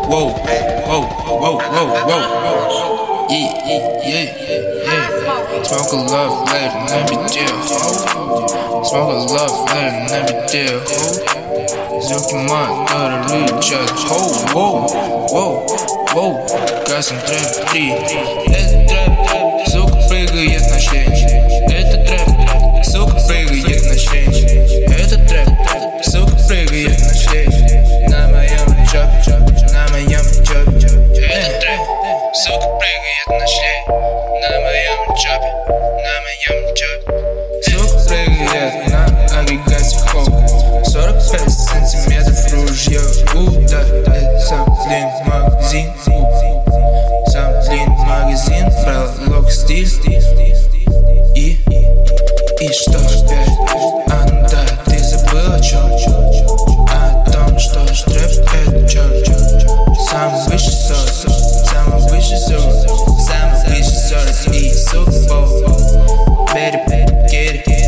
whoa, whoa, whoa, whoa, whoa. Yeah. Smoke a love, let it never deal. Smoke a love, let it never deal. Зюки-ман, дорогие час. Whoa, whoa, whoa. Гасим трэп 3. Это трэп, сука прыгает на шлем. Это трэп, сука прыгает на шлем. Это трэп, сука прыгает на шлем. На моем джобе, на моем джобе. Это трэп, сука прыгает на шлем. На моем джобе, на моем джобе. Сука прыгает на агрегате хоп. 45 сантиметров ружье. Да, это сам длин магазин. Сам длин магазин. Пролог стиль. И что опять? Да, ты забыл о чем? О том, что трэп это чё? Самый высший сорт. Самый высший сорт. Самый высший сорт. И сука Better get it.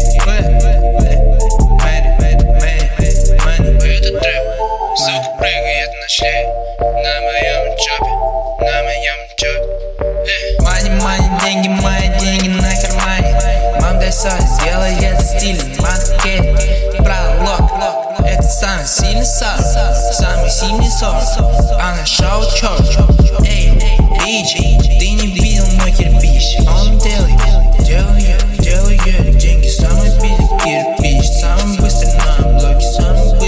Сука прыгает на шлем. На моем джобе, на моем джобе. Мани, деньги, мои деньги на кармане. Мам, дай соль, сделает стиль. Маркет, пролог. Это самый сильный сорт. Самый сильный сорт. А на шоу чёрт. Эй, бич, ты не видел мой кирпич. Он делает деньги. Самый битый кирпич. Самый быстрый на блоке. Самый